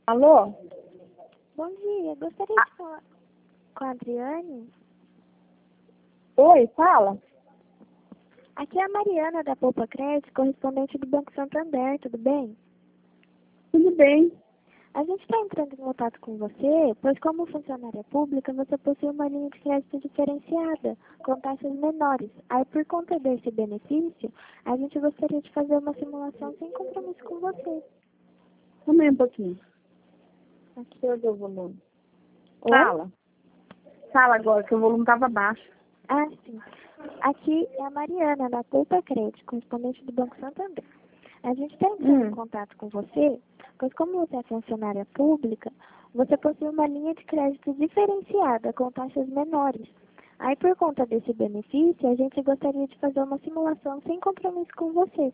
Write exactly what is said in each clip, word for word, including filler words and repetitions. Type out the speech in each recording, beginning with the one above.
Alô? Bom dia, gostaria Ah. de falar com a Adriane. Oi, fala. Aqui é a Mariana da Poupa Crédito, correspondente do Banco Santander, tudo bem? Tudo bem? A gente está entrando em contato com você, pois como funcionária pública, você possui uma linha de crédito diferenciada, com taxas menores. Aí, por conta desse benefício, a gente gostaria de fazer uma simulação sem compromisso com você. Calma aí um pouquinho. Aqui. Deixa eu ver o volume. Oi? Fala. Fala agora, que o volume estava baixo. Ah, sim. Aqui é a Mariana da Poupa Crédito, correspondente do Banco Santander. A gente está entrando Hum. em contato com você, pois como você é funcionária pública, você possui uma linha de crédito diferenciada, com taxas menores. Aí, por conta desse benefício, a gente gostaria de fazer uma simulação sem compromisso com você.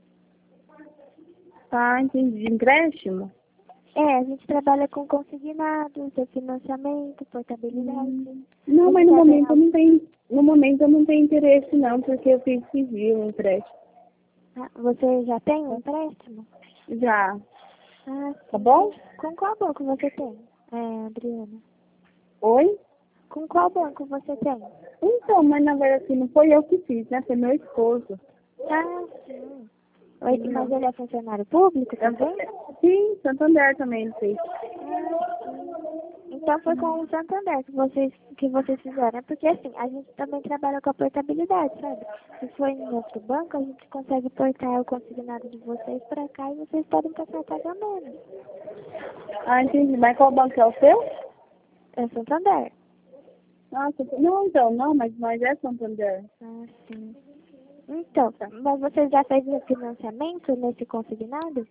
Tá, entendi. Empréstimo? É, a gente trabalha com consignados, refinanciamento, portabilidade. Hum. Não, Você mas no já tem momento eu algum... não tenho. No momento eu não tenho interesse não, porque eu tenho que pedir um empréstimo. Ah, você já tem um empréstimo? Já. Ah, Tá sim. bom? Com qual banco você tem, é, Adriana? Oi? Com qual banco você tem? Então, mas na verdade assim, não foi eu que fiz, né? Foi meu esposo. Ah, sim. Oi, mas ele é funcionário público também? Sim, Santander também ele fez. Ah, sim. Então foi com o Santander que vocês, que vocês fizeram. Porque assim, a gente também trabalha com a portabilidade, sabe? Se for em outro banco, a gente consegue portar o consignado de vocês para cá e vocês podem passar a pagar menos. Ah, entendi. Mas qual banco é o seu? É Santander. Ah, Santander. Não, então, não, mas, mas é Santander. Ah, sim. Então, tá. Mas você já fez o financiamento nesse consignado?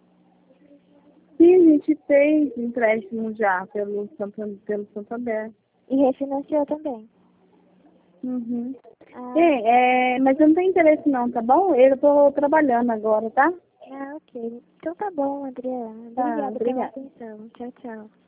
Sim, a gente fez empréstimo já pelo Santander. Pelo Santander. E refinanciou também? Uhum. Ah, É, é, mas eu não tenho interesse não, tá bom? Eu tô trabalhando agora, tá? ah, ok. Então tá bom, Adriana. Tá, Obrigada pela obrigada. atenção. Tchau, tchau.